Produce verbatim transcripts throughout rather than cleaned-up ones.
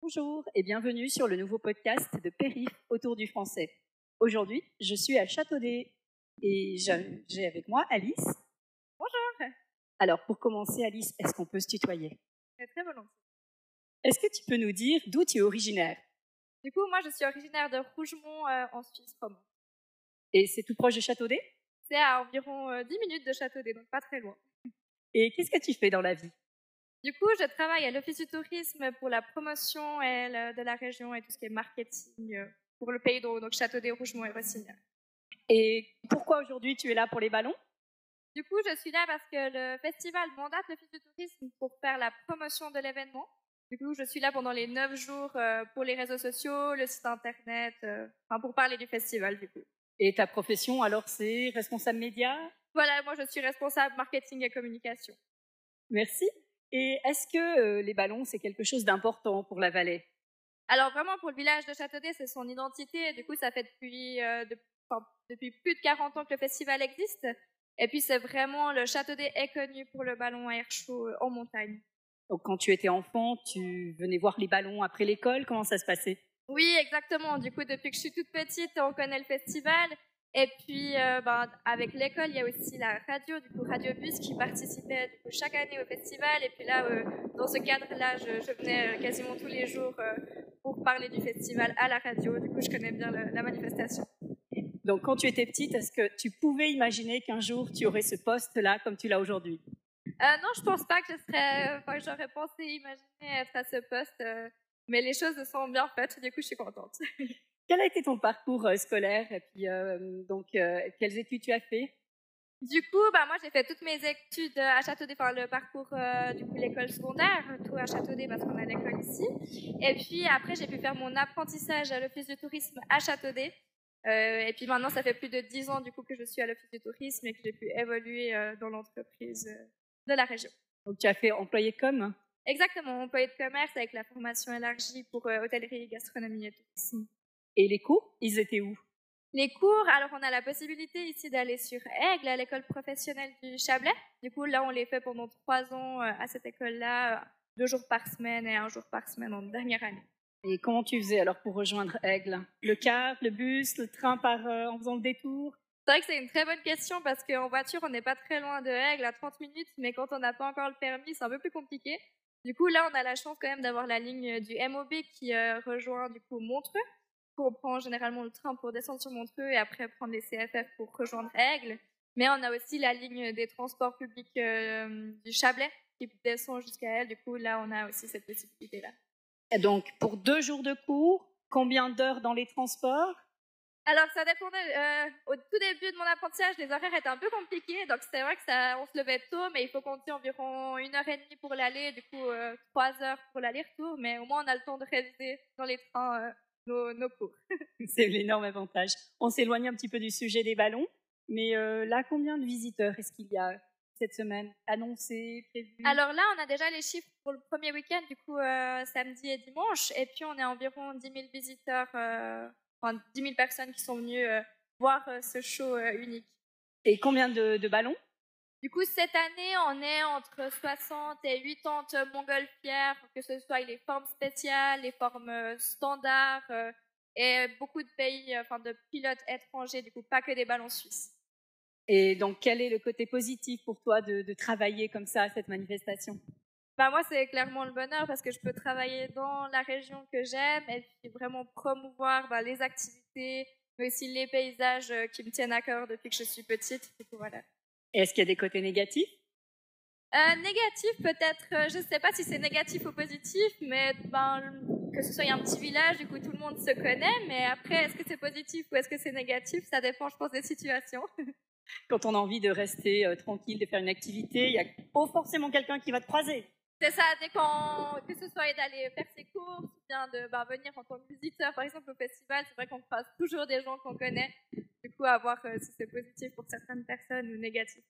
Bonjour et bienvenue sur le nouveau podcast de Périph' autour du français. Aujourd'hui, je suis à Châteaudet et j'ai avec moi Alice. Bonjour. Alors, pour commencer, Alice, est-ce qu'on peut se tutoyer? Très volontiers. Est-ce que tu peux nous dire d'où tu es originaire? Du coup, moi, je suis originaire de Rougemont, euh, en Suisse romande. Et c'est tout proche de Châteaudet? C'est à environ euh, dix minutes de Châteaudet, donc pas très loin. Et qu'est-ce que tu fais dans la vie? Du coup, je travaille à l'Office du tourisme pour la promotion et le- de la région et tout ce qui est marketing euh, pour le pays d'eau, donc Châteaudet, Rougemont et Rossignol. Et pourquoi aujourd'hui tu es là pour les ballons? Du coup, je suis là parce que le festival mandate l'Office du tourisme pour faire la promotion de l'événement. Du coup, je suis là pendant les neuf jours euh, pour les réseaux sociaux, le site internet, euh, enfin pour parler du festival, du coup. Et ta profession, alors, c'est responsable média? Voilà, moi, je suis responsable marketing et communication. Merci. Et est-ce que euh, les ballons, c'est quelque chose d'important pour la vallée? Alors vraiment, pour le village de Châteaudet, c'est son identité. Du coup, ça fait depuis, euh, de- enfin, depuis plus de quarante ans que le festival existe. Et puis, c'est vraiment, le Châteaudet est connu pour le ballon à air chaud euh, en montagne. Donc, quand tu étais enfant, tu venais voir les ballons après l'école. Comment ça se passait? Oui, exactement. Du coup, depuis que je suis toute petite, on connaît le festival. Et puis, euh, ben, avec l'école, il y a aussi la radio, du coup, Radio Bus, qui participait du coup, chaque année au festival. Et puis là, euh, dans ce cadre-là, je, je venais euh, quasiment tous les jours euh, pour parler du festival à la radio. Du coup, je connais bien le- la manifestation. Donc, quand tu étais petite, est-ce que tu pouvais imaginer qu'un jour, tu aurais ce poste-là comme tu l'as aujourd'hui? Euh, non, je pense pas que je serais, enfin, que j'aurais pensé imaginer être à ce poste, euh, mais les choses se sont bien faites, du coup, je suis contente. Quel a été ton parcours euh, scolaire? Et puis, euh, donc, euh, quelles études tu as fait? Du coup, bah, moi, j'ai fait toutes mes études à Châteaudet, enfin, le parcours, euh, du coup, l'école secondaire, tout à Châteaudet parce qu'on a l'école ici. Et puis, après, j'ai pu faire mon apprentissage à l'Office du tourisme à Châteaudet. Euh, et puis maintenant, ça fait plus de dix ans, du coup, que je suis à l'Office du tourisme et que j'ai pu évoluer euh, dans l'entreprise euh, de la région. Donc, tu as fait employé com? Exactement, employé de commerce avec la formation élargie pour euh, hôtellerie, gastronomie et tourisme. Et les cours, ils étaient où? Les cours, alors on a la possibilité ici d'aller sur Aigle, à l'école professionnelle du Chablais. Du coup, là, on les fait pendant trois ans euh, à cette école-là, euh, deux jours par semaine et un jour par semaine en dernière année. Et comment tu faisais alors pour rejoindre Aigle? Le car, le bus, le train par, euh, en faisant le détour? C'est vrai que c'est une très bonne question parce qu'en voiture, on n'est pas très loin de Aigle, à trente minutes, mais quand on n'a pas encore le permis, c'est un peu plus compliqué. Du coup, là, on a la chance quand même d'avoir la ligne du M O B qui euh, rejoint du coup Montreux. On prend généralement le train pour descendre sur Montreux et après prendre les C F F pour rejoindre Aigle. Mais on a aussi la ligne des transports publics euh, du Chablais qui descend jusqu'à elle. Du coup, là, on a aussi cette possibilité-là. Et donc, pour deux jours de cours, combien d'heures dans les transports? Alors, ça dépendait. Euh, au tout début de mon apprentissage, les horaires étaient un peu compliqués. Donc, c'est vrai que ça, on se levait tôt, mais il faut compter environ une heure et demie pour l'aller. Du coup, euh, trois heures pour l'aller-retour. Mais au moins, on a le temps de réviser dans les trains euh, nos, nos cours. C'est l'énorme avantage. On s'éloigne un petit peu du sujet des ballons, mais euh, là, combien de visiteurs est-ce qu'il y a cette semaine annoncés, prévus? Alors là, on a déjà les chiffres pour le premier week-end, du coup, euh, samedi et dimanche. Et puis, on est environ dix mille visiteurs, euh, enfin dix mille personnes qui sont venues euh, voir euh, ce show euh, unique. Et combien de, de ballons? Du coup, cette année, on est entre soixante et quatre-vingts montgolfières, que ce soit les formes spéciales, les formes euh, standards, euh, et beaucoup de pays, euh, enfin de pilotes étrangers, du coup, pas que des ballons suisses. Et donc, quel est le côté positif pour toi de, de travailler comme ça à cette manifestation? Bah moi, c'est clairement le bonheur parce que je peux travailler dans la région que j'aime et puis vraiment promouvoir bah, les activités, mais aussi les paysages euh, qui me tiennent à cœur depuis que je suis petite. Du coup, voilà. Et est-ce qu'il y a des côtés négatifs? Euh, négatif, peut-être, euh, je ne sais pas si c'est négatif ou positif, mais ben, que ce soit un petit village, du coup tout le monde se connaît, mais après, est-ce que c'est positif ou est-ce que c'est négatif? Ça dépend, je pense, des situations. Quand on a envie de rester euh, tranquille, de faire une activité, il n'y a pas forcément quelqu'un qui va te croiser. C'est ça, dès qu'on, que ce soit d'aller faire ses courses, ou bien de ben, venir en tant que visiteur, par exemple au festival, c'est vrai qu'on croise toujours des gens qu'on connaît. Du coup, à voir euh, si c'est positif pour certaines personnes ou négatif.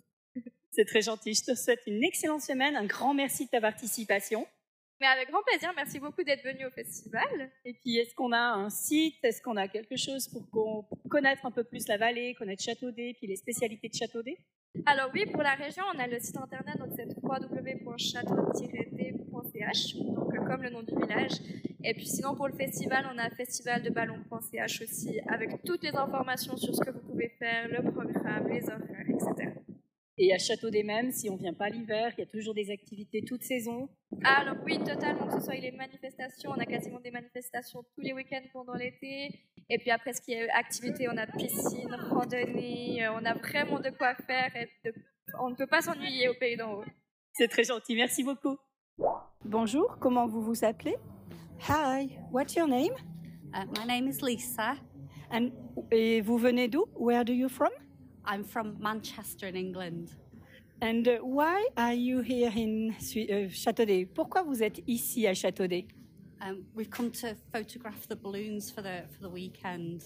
C'est très gentil. Je te souhaite une excellente semaine. Un grand merci de ta participation. Mais avec grand plaisir, merci beaucoup d'être venu au festival. Et puis, est-ce qu'on a un site? Est-ce qu'on a quelque chose pour, qu'on, pour connaître un peu plus la vallée, connaître Châteaudet, puis les spécialités de Châteaudet? Alors oui, pour la région, on a le site internet, donc c'est w w w point château tiret d point c h, donc euh, comme le nom du village. Et puis sinon, pour le festival, on a festival de ballon point c h aussi, avec toutes les informations sur ce que vous pouvez faire, le programme, les horaires, et cetera. Et à Châteaudet même, si on ne vient pas l'hiver, il y a toujours des activités toute saison. Alors oui, totalement, que ce soit les manifestations, on a quasiment des manifestations tous les week-ends pendant l'été. Et puis après, ce qui est activité, on a piscine, randonnée, on a vraiment de quoi faire. Et de... On ne peut pas s'ennuyer au Pays d'en Haut. C'est très gentil, merci beaucoup. Bonjour, comment vous vous appelez? Hi, what's your name? Uh, my name is Lisa. And, et vous venez d'où? Where do you from? I'm from Manchester in England. And uh, why are you here in uh, Châteaudet? Pourquoi vous êtes ici à Châteaudet? Um, we've come to photograph the balloons for the for the weekend.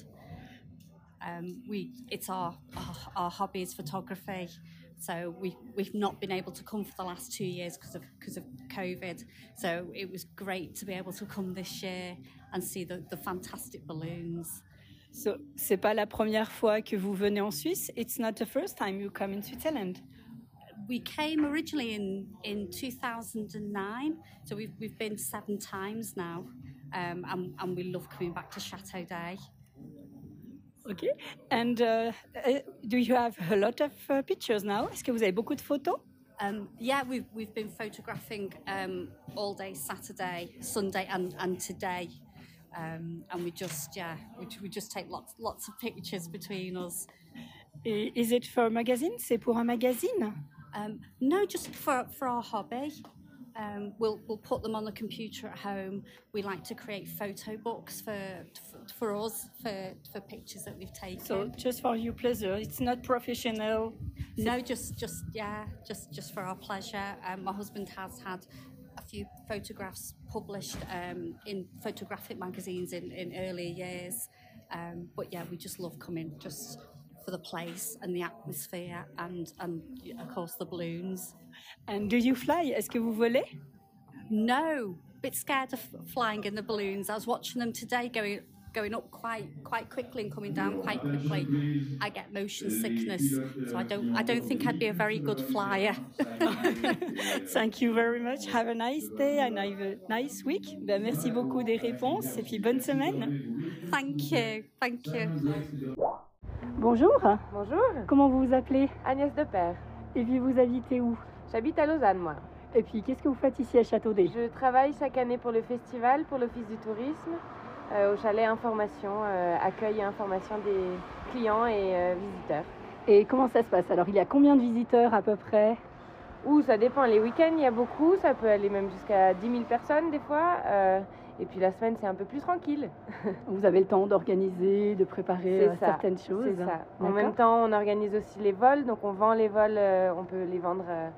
Um, we it's our, our our hobby is photography, so we we've not been able to come for the last two years because of because of COVID. So it was great to be able to come this year and see the the fantastic balloons. So, c'est pas la première fois que vous venez en Suisse. It's not the first time you come in Switzerland. We came originally in, in two thousand nine, so we've we've been seven times now, um, and and we love coming back to Châteaudet. Okay. And uh, uh, do you have a lot of uh, pictures now? Est-ce que vous avez beaucoup de photos? Um, yeah, we've we've been photographing um, all day Saturday, Sunday, and and today. Um, and we just, yeah, we, we just take lots, lots of pictures between us. Is it for a magazine? C'est pour un magazine? Um, no, just for for our hobby. Um, we'll we'll put them on the computer at home. We like to create photo books for for, for us for for pictures that we've taken. So just for your pleasure, it's not professional. No, just just yeah, just just for our pleasure. Um, my husband has had a few photographs published um, in photographic magazines in, in earlier years. Um, but yeah, we just love coming just for the place and the atmosphere and, and of course the balloons. And do you fly? Est-ce que vous volez? No, a bit scared of flying in the balloons. I was watching them today going going up quite quite quickly and coming down quite quickly. I get motion sickness, so I don't I don't think I'd be a very good flyer. Thank you very much. Have a nice day and have a nice week. Ben, merci beaucoup des réponses et puis bonne semaine. Thank you, thank you. Bonjour. Bonjour. Comment vous vous appelez? Agnès Depère. Et puis vous habitez où? J'habite à Lausanne, moi. Et puis qu'est-ce que vous faites ici à Châteaudet? Je travaille chaque année pour le festival, pour l'Office du tourisme. Euh, au chalet information, euh, accueil et information des clients et euh, visiteurs. Et comment ça se passe? Alors, il y a combien de visiteurs à peu près? Ouh, ça dépend. Les week-ends, il y a beaucoup. Ça peut aller même jusqu'à dix mille personnes des fois. Euh, et puis la semaine, c'est un peu plus tranquille. Vous avez le temps d'organiser, de préparer euh, ça, certaines choses. C'est ça. En même temps, on organise aussi les vols. Donc, on vend les vols, euh, on peut les vendre euh,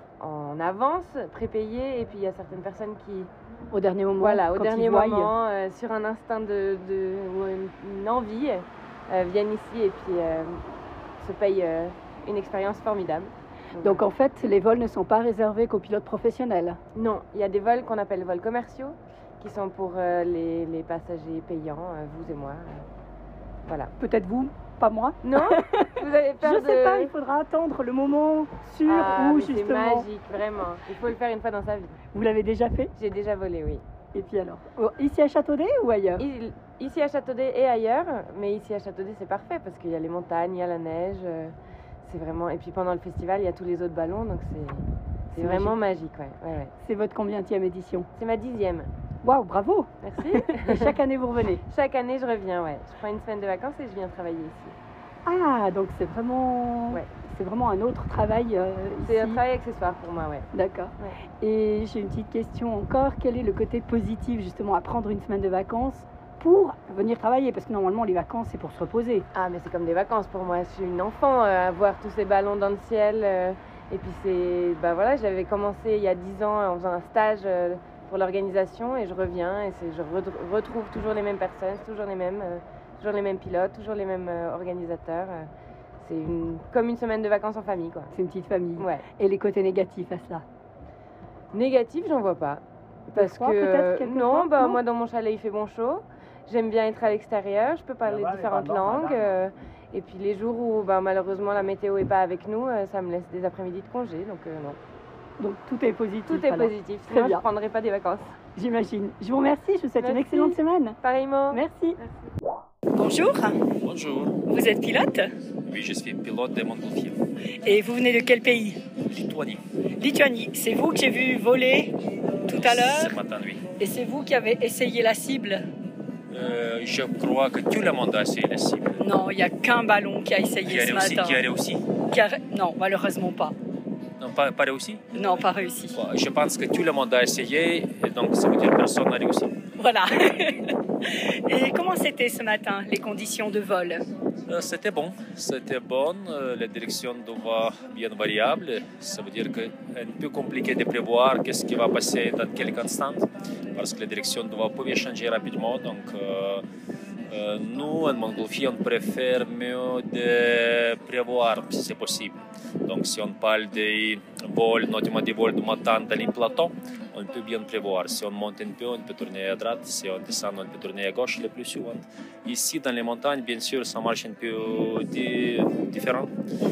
en avance, prépayés. Et puis, il y a certaines personnes qui... Au dernier moment, voilà, au quand dernier ils voient, moment, euh, sur un instinct de, de ou une, une envie, euh, viennent ici et puis euh, se payent euh, une expérience formidable. Donc, Donc en fait, les vols ne sont pas réservés qu'aux pilotes professionnels? Non, il y a des vols qu'on appelle vols commerciaux, qui sont pour euh, les, les passagers payants, euh, vous et moi. Euh, voilà. Peut-être vous, pas moi? Non. Vous avez peur Je de... sais pas, il faudra attendre le moment sûr ah, où mais justement... c'est magique, vraiment. Il faut le faire une fois dans sa vie. Vous l'avez déjà fait? J'ai déjà volé, oui. Et puis alors, ici à Châteaudet ou ailleurs? Ici à Châteaudet et ailleurs, mais ici à Châteaudet c'est parfait parce qu'il y a les montagnes, il y a la neige, c'est vraiment... Et puis pendant le festival, il y a tous les autres ballons, donc c'est, c'est vraiment magique. magique ouais. Ouais, ouais. C'est votre combienième édition? C'est ma dixième. Waouh, bravo! Merci. Et chaque année vous revenez? Chaque année je reviens, ouais. Je prends une semaine de vacances et je viens travailler ici. Ah, donc c'est vraiment... Ouais. C'est vraiment un autre travail euh, C'est ici. un travail accessoire pour moi, ouais. D'accord. Ouais. Et j'ai une petite question encore. Quel est le côté positif justement à prendre une semaine de vacances pour venir travailler? Parce que normalement les vacances c'est pour se reposer. Ah mais c'est comme des vacances pour moi. Je suis une enfant euh, à voir tous ces ballons dans le ciel. Euh, et puis c'est... Bah voilà, j'avais commencé il y a dix ans en faisant un stage euh, pour l'organisation et je reviens et c'est, je re- retrouve toujours les mêmes personnes, toujours les mêmes, euh, toujours les mêmes pilotes, toujours les mêmes euh, organisateurs. Euh, C'est une, comme une semaine de vacances en famille, quoi. C'est une petite famille. Ouais. Et les côtés négatifs à cela? Négatifs, j'en vois pas. Parce fois, que peut-être, non, fois, bah non moi dans mon chalet il fait bon chaud. J'aime bien être à l'extérieur. Je peux parler différentes langues. Euh, et puis les jours où bah, malheureusement la météo est pas avec nous, euh, ça me laisse des après-midi de congé, donc euh, non. Donc tout est positif. Tout est alors. positif. Très Sinon bien. je prendrais pas des vacances. J'imagine. Je vous remercie, je vous souhaite Merci. une excellente semaine. Pareillement. Merci. Merci. Bonjour, Bonjour, vous êtes pilote oui, je suis pilote de montgolfier. et vous venez de quel pays? Lituanie. Lituanie. C'est vous que j'ai vu voler tout à Ce l'heure matin, oui. et c'est vous qui avez essayé la cible? Euh, je crois que tout le monde a essayé la cible. Non, il n'y a qu'un ballon qui a Qui essayé a ce réussi, matin. qui a réussi. Qui a- Non, malheureusement pas. Non, pas, pas réussi. Non, pas réussi. Bon, je pense que tout le monde a essayé, et donc ça veut dire que personne n'a réussi. Voilà. Et comment c'était ce matin, les conditions de vol? Euh, C'était bon, c'était bon. Euh, La direction doit bien variable. Ça veut dire que c'est un peu compliqué de prévoir qu'est-ce qui va passer dans quelques instants, parce que la direction doit pouvoir changer rapidement. Donc, euh, euh, nous, en montgolfier, on préfère mieux de prévoir si c'est possible. Donc, si on parle des vols, notamment des vols du matin dans les plateaux, on peut bien prévoir. Si on monte un peu, on peut tourner à droite. Si on descend, on peut tourner à gauche le plus souvent. Ici, dans les montagnes, bien sûr, ça marche un peu di- différent.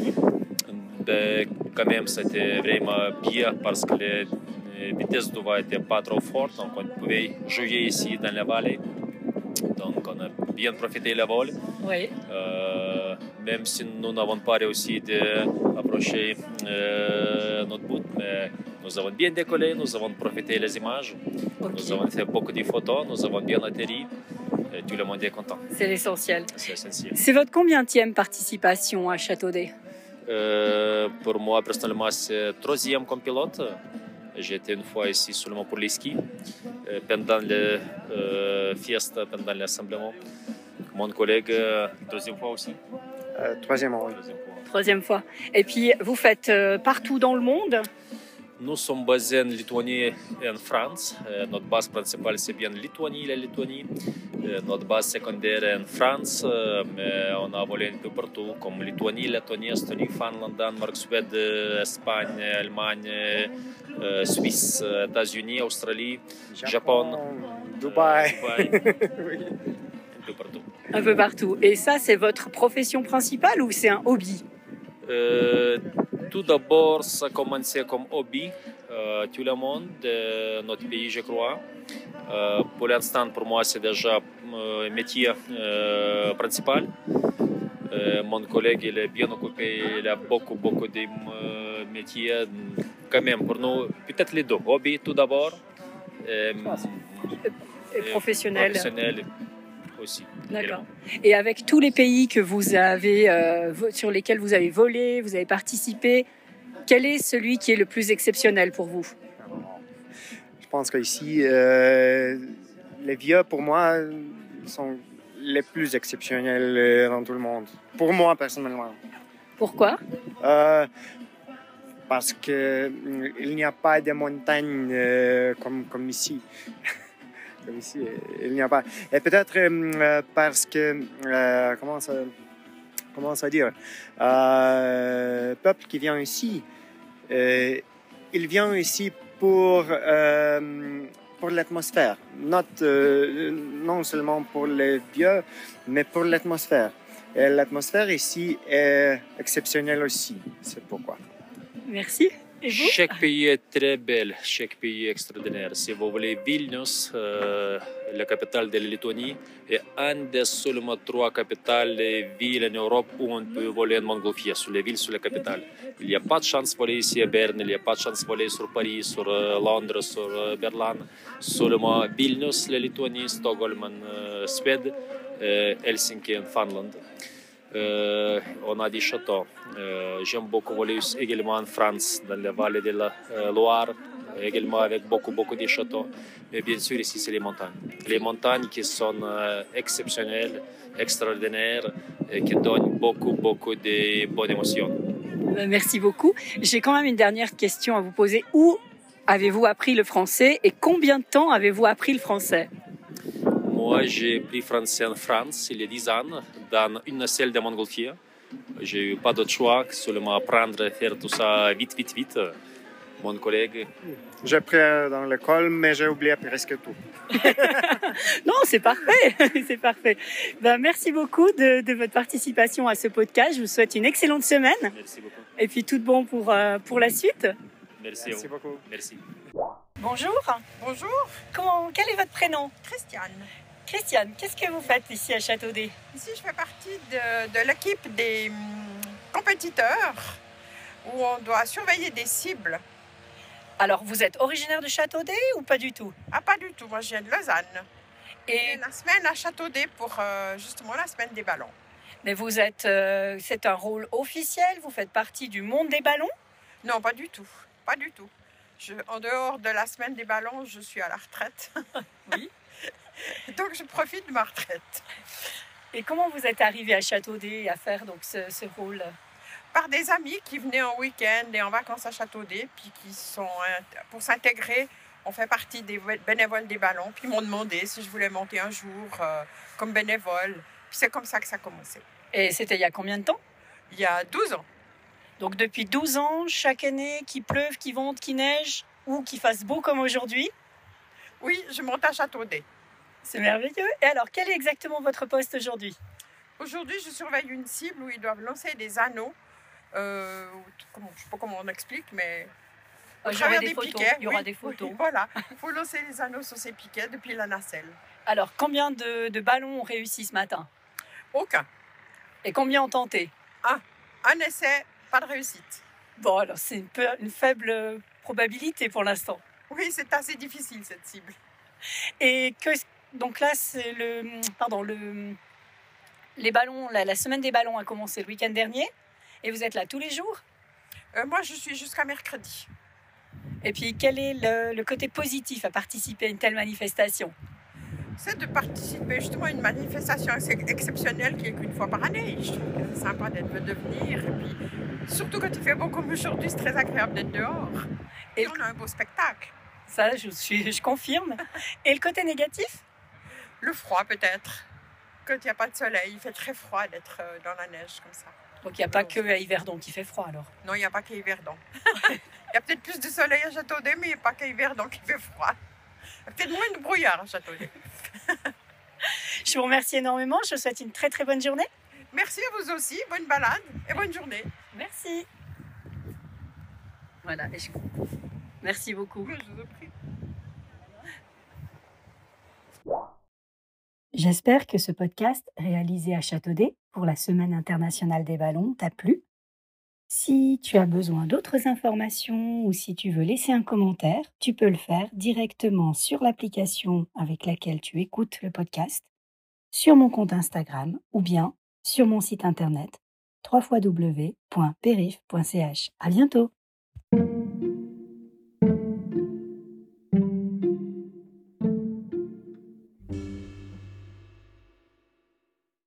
Mais quand même, c'était vraiment bien parce que les les vitesses de vol n'étaient pas trop fortes. Donc, on pouvait jouer ici dans la vallée. Donc, on a bien profité de la vol. Oui. Euh, même si nous n'avons pas réussi d'approcher euh, notre but, mais nous avons bien décollé, nous avons profité des images, Ok. nous avons fait beaucoup de photos, nous avons bien atterri et tout le monde est content. C'est l'essentiel. C'est essentiel. C'est votre combienième participation à Châteaudet? Euh, pour moi, personnellement, c'est troisième comme pilote. J'étais une fois ici seulement pour les skis, euh, pendant les euh, fiestas, pendant l'assemblement. Mon collègue, euh, troisième fois aussi. Euh, troisième rôle. Troisième fois. Troisième fois. Et puis, vous faites euh, partout dans le monde? Nous sommes basés en Lituanie et en France. Euh, notre base principale, c'est bien Lituanie, la Lituanie. Euh, notre base secondaire est en France, euh, mais on a volé un peu partout, comme Lituanie, Lettonie, Estonie, Finlande, Danemark, Suède, Espagne, Allemagne, euh, Suisse, États-Unis, Australie, Japon, Dubaï. euh, Dubaï, Oui. un peu partout. Un peu partout. Et ça, c'est votre profession principale ou c'est un hobby? Euh, tout d'abord, ça a commencé comme hobby. Euh, tout le monde de notre pays, je crois. Euh, pour l'instant, pour moi, c'est déjà un métier euh, principal. Euh, mon collègue, il est bien occupé, il a beaucoup, beaucoup de euh, métiers. Quand même, pour nous, peut-être les deux. Hobby tout d'abord. Et, Et professionnel. Professionnel aussi. D'accord. Et avec tous les pays que vous avez, euh, vo- sur lesquels vous avez volé, vous avez participé, quel est celui qui est le plus exceptionnel pour vous? Je pense qu'ici, euh, les vieux, pour moi, sont les plus exceptionnels euh, dans tout le monde. Pour moi, personnellement. Pourquoi? Euh, parce qu'il n'y a pas de montagnes euh, comme, comme ici. Comme ici, il n'y a pas. Et peut-être euh, parce que, euh, comment, ça, comment ça dire, euh, le peuple qui vient ici, euh, il vient ici pour, euh, pour l'atmosphère. Not, euh, non seulement pour les vieux, mais pour l'atmosphère. Et l'atmosphère ici est exceptionnelle aussi. C'est pourquoi. Merci. Et vous? Chaque pays est très bel, chaque pays est extraordinaire. Si vous voulez, Vilnius, euh, la capitale de la Lituanie, est une des seulement trois capitales des villes en Europe où on peut voler en montgolfier, sur les villes, sur la capitale. Il n'y a pas de chance de voler ici à Berne, il n'y a pas de chance de voler sur Paris, sur euh, Londres, sur euh, Berlin. Seulement Vilnius, la Lituanie, Stockholm en euh, Suède, euh, Helsinki en Finlande. Euh, on a des châteaux. Euh, J'aime beaucoup voler également en France, dans la vallée de la euh, Loire, également avec beaucoup, beaucoup de châteaux. Mais bien sûr, ici, c'est les montagnes. Les montagnes qui sont euh, exceptionnelles, extraordinaires, et qui donnent beaucoup, beaucoup de bonnes émotions. Euh, Merci beaucoup. J'ai quand même une dernière question à vous poser. Où avez-vous appris le français et combien de temps avez-vous appris le français? Moi, j'ai appris français en France il y a dix ans, dans une salle de montgolfier. J'ai eu pas d'autre choix que seulement apprendre à faire tout ça vite, vite, vite. Mon collègue. J'ai appris dans l'école, mais j'ai oublié presque tout. Non, c'est parfait, c'est parfait. Ben, merci beaucoup de, de votre participation à ce podcast. Je vous souhaite une excellente semaine Merci beaucoup. et puis tout de bon pour, euh, pour la suite. Merci, Merci à vous. beaucoup. Merci. Bonjour. Bonjour, Comment, quel est votre prénom? Christiane. Christiane, qu'est-ce que vous faites ici à Châteaudet? Ici, je fais partie de, de l'équipe des hum, compétiteurs où on doit surveiller des cibles. Alors, vous êtes originaire de Châteaudet ou pas du tout? Ah, pas du tout, moi je viens de Lausanne. Et Et la semaine à Châteaudet pour euh, justement la semaine des ballons. mais vous êtes, euh, c'est un rôle officiel. Vous faites partie du monde des ballons. Non, pas du tout, pas du tout. Je, en dehors de la semaine des ballons, je suis à la retraite. Oui. Donc je profite de ma retraite. Et comment vous êtes arrivé à Châteaudet à faire donc ce, ce rôle? Par des amis qui venaient en week-end et en vacances à Châteaudet, puis qui sont, euh, pour s'intégrer, on fait partie des bénévoles des ballons, puis ils m'ont demandé si je voulais monter un jour euh, comme bénévole. Puis c'est comme ça que ça a commencé. Et c'était il y a combien de temps? Il y a douze ans. Donc depuis douze ans, chaque année, qu'il pleuve, qu'il vente, qu'il neige ou qu'il fasse beau comme aujourd'hui. Oui, je monte à Châteaudet. C'est merveilleux. Et alors, quel est exactement votre poste aujourd'hui? Aujourd'hui, je surveille une cible où ils doivent lancer des anneaux. Euh, comment, je ne sais pas comment on explique, mais... au J'aurai travers des des photos. piquets, Il y aura oui, des photos. oui, voilà, il faut lancer les anneaux sur ces piquets depuis la nacelle. Alors, combien de, de ballons ont réussi ce matin? Aucun. Et combien ont tenté? Un essai, pas de réussite. Bon, alors c'est une, peu- une faible probabilité pour l'instant. Oui, c'est assez difficile cette cible. Et que donc là, c'est le pardon le les ballons. La, la semaine des ballons a commencé le week-end dernier, et vous êtes là tous les jours. Euh, moi, je suis jusqu'à mercredi. Et puis, quel est le, le côté positif à participer à une telle manifestation? C'est de participer justement à une manifestation ex- exceptionnelle qui est qu'une fois par année. Je trouve que c'est sympa d'être de venir. Et puis, surtout quand il fait beau comme aujourd'hui, c'est très agréable d'être dehors. Et Et on a un beau spectacle. Ça, je suis, je confirme. Et le côté négatif? Le froid peut-être. Quand il n'y a pas de soleil, il fait très froid d'être euh, dans la neige comme ça. Donc il n'y a pas que à Yverdon qui fait froid alors. Non, il n'y a pas qu'à Yverdon. Il y a peut-être plus de soleil à Châteaudet, mais il n'y a pas qu'à Yverdon qui fait froid. Il y a peut-être moins de brouillard à Châteaudet. Je vous remercie énormément. Je vous souhaite une très très bonne journée. Merci à vous aussi, bonne balade et bonne journée. Merci. Voilà. Et je... Merci beaucoup. Je vous en prie. J'espère que ce podcast réalisé à Châteaudet pour la Semaine internationale des ballons t'a plu. Si tu as besoin d'autres informations ou si tu veux laisser un commentaire, tu peux le faire directement sur l'application avec laquelle tu écoutes le podcast, sur mon compte Instagram ou bien sur mon site internet w w w point perif point c h. À bientôt.